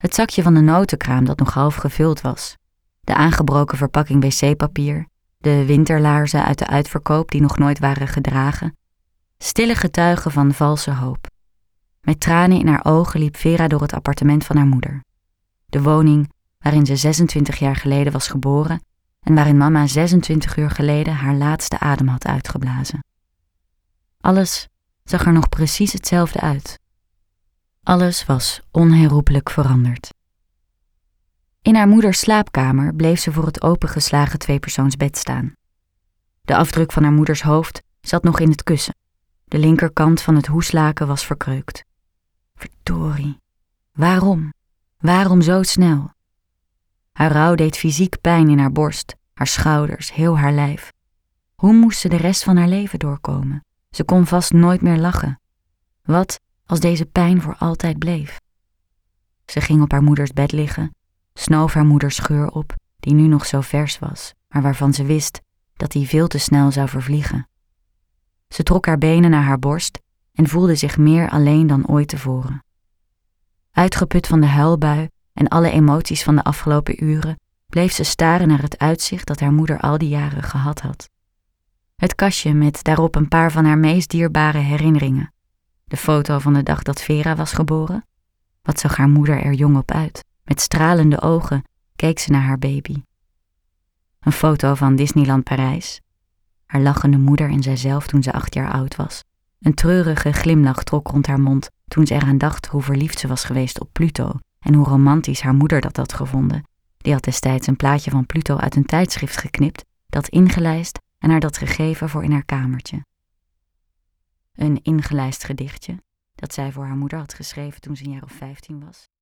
Het zakje van de notenkraam dat nog half gevuld was, de aangebroken verpakking wc-papier, de winterlaarzen uit de uitverkoop die nog nooit waren gedragen. Stille getuigen van valse hoop. Met tranen in haar ogen liep Vera door het appartement van haar moeder. De woning waarin ze 26 jaar geleden was geboren en waarin mama 26 uur geleden haar laatste adem had uitgeblazen. Alles zag er nog precies hetzelfde uit. Alles was onherroepelijk veranderd. In haar moeders slaapkamer bleef ze voor het opengeslagen tweepersoonsbed staan. De afdruk van haar moeders hoofd zat nog in het kussen. De linkerkant van het hoeslaken was verkreukt. Verdorie. Waarom? Waarom zo snel? Haar rouw deed fysiek pijn in haar borst, haar schouders, heel haar lijf. Hoe moest ze de rest van haar leven doorkomen? Ze kon vast nooit meer lachen. Wat als deze pijn voor altijd bleef? Ze ging op haar moeders bed liggen, snoof haar moeders geur op, die nu nog zo vers was, maar waarvan ze wist dat die veel te snel zou vervliegen. Ze trok haar benen naar haar borst en voelde zich meer alleen dan ooit tevoren. Uitgeput van de huilbui en alle emoties van de afgelopen uren, bleef ze staren naar het uitzicht dat haar moeder al die jaren gehad had. Het kastje met daarop een paar van haar meest dierbare herinneringen. De foto van de dag dat Vera was geboren. Wat zag haar moeder er jong op uit? Met stralende ogen keek ze naar haar baby. Een foto van Disneyland Parijs. Haar lachende moeder en zijzelf toen ze 8 jaar oud was. Een treurige glimlach trok rond haar mond toen ze eraan dacht hoe verliefd ze was geweest op Pluto en hoe romantisch haar moeder dat had gevonden. Die had destijds een plaatje van Pluto uit een tijdschrift geknipt, dat ingelijst en haar dat gegeven voor in haar kamertje. Een ingelijst gedichtje dat zij voor haar moeder had geschreven toen ze een jaar of 15 was.